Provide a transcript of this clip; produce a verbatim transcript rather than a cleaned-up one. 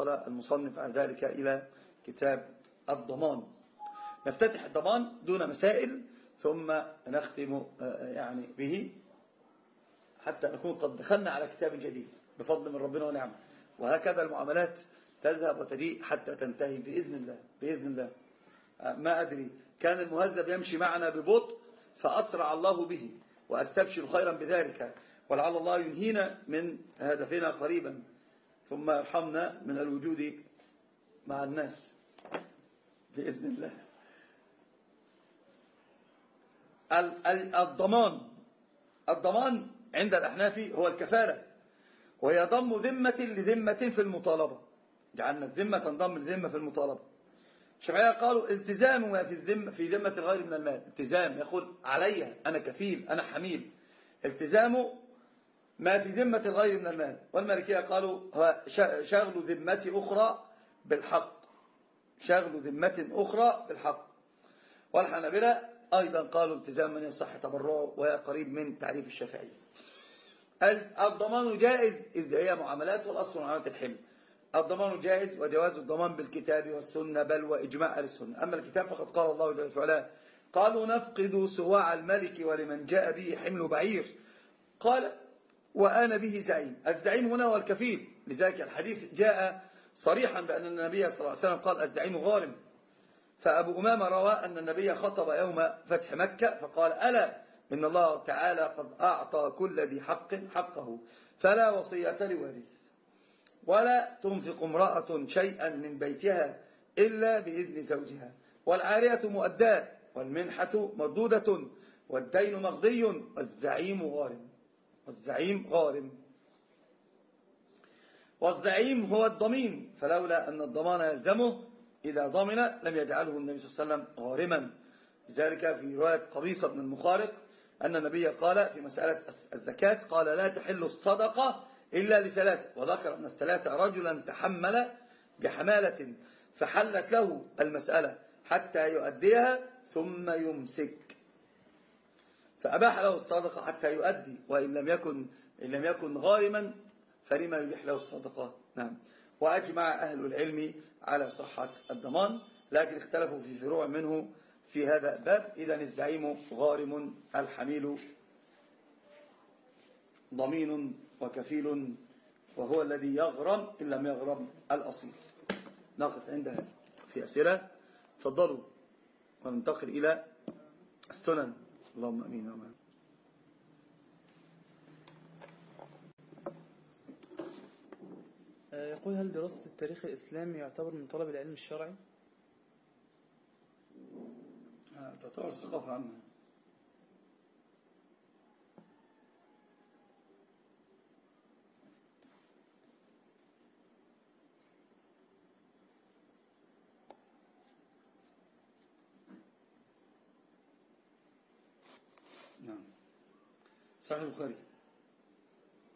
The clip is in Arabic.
انتقل المصنف عن ذلك إلى كتاب الضمان. نفتتح الضمان دون مسائل ثم نختم يعني به حتى نكون قد دخلنا على كتاب جديد بفضل من ربنا ونعمه. وهكذا المعاملات تذهب وتجيء حتى تنتهي بإذن الله بإذن الله. ما أدري، كان المهذب يمشي معنا ببطء فأسرع الله به، وأستبشر خيرا بذلك، ولعل الله ينهينا من هدفنا قريبا ثم يرحمنا من الوجود مع الناس بإذن الله. الضمان الضمان عند الأحناف هو الكفالة، وهي ضم ذمة لذمة في المطالبة. جعلنا الذمة تنضم لذمة في المطالبة. الشافعية قالوا التزام ما في الذمة في ذمة الغير من المال. التزام يقول علي، أنا كفيل، أنا حميل. التزام ما في ذمة الغير من المال. والمالكية قالوا هو شغل ذمة أخرى بالحق، شغل ذمة أخرى بالحق. والحنابلة أيضا قالوا التزام من يصح تبرعه، وهي قريب من تعريف الشافعية. الضمان جائز إذ هي معاملات، والأصل معاملات الحمل. الضمان جائز، وجواز الضمان بالكتاب والسنة بل وإجماع أهل السنة. أما الكتاب فقد قال الله جل وعلا قالوا نفقد سواع الملك ولمن جاء به حمل بعير، قال وأنا به زعيم. الزعيم هنا هو الكفيل، لذلك الحديث جاء صريحا بأن النبي صلى الله عليه وسلم قال الزعيم غارم. فأبو أمامة روى أن النبي خطب يوم فتح مكة فقال ألا إن الله تعالى قد أعطى كل ذي حق حقه فلا وصية لوارث، ولا تنفق امرأة شيئا من بيتها إلا بإذن زوجها، والعارية مؤداة، والمنحة مردودة، والدين مقضي، والزعيم غارم. والزعيم غارم والزعيم هو الضمين، فلولا أن الضمان يلزمه إذا ضمن لم يجعله النبي صلى الله عليه وسلم غارما. لذلك في رواية قبيصة بن المخارق أن النبي قال في مسألة الزكاة قال لا تحل الصدقة إلا لثلاثة، وذكر أن الثلاثة رجلا تحمل بحمالة فحلت له المسألة حتى يؤديها ثم يمسك، فأباح له الصدقة حتى يؤدي، وإن لم يكن إن لم يكن غارما فلما يبيح له الصدقة. نعم. وأجمع أهل العلم على صحة الضمان، لكن اختلفوا في فروع منه في هذا الباب. إذن الزعيم غارم، الحميل ضمين وكفيل، وهو الذي يغرم إن لم يغرم الأصيل. نقف عندها في أسئلة، تفضلوا وننتقل إلى السنن. اللهم أمين وأمان. يقول هل دراسة التاريخ الإسلامي يعتبر من طلب العلم الشرعي؟ تعتبر ثقافة عامة. نعم. صحيح البخاري.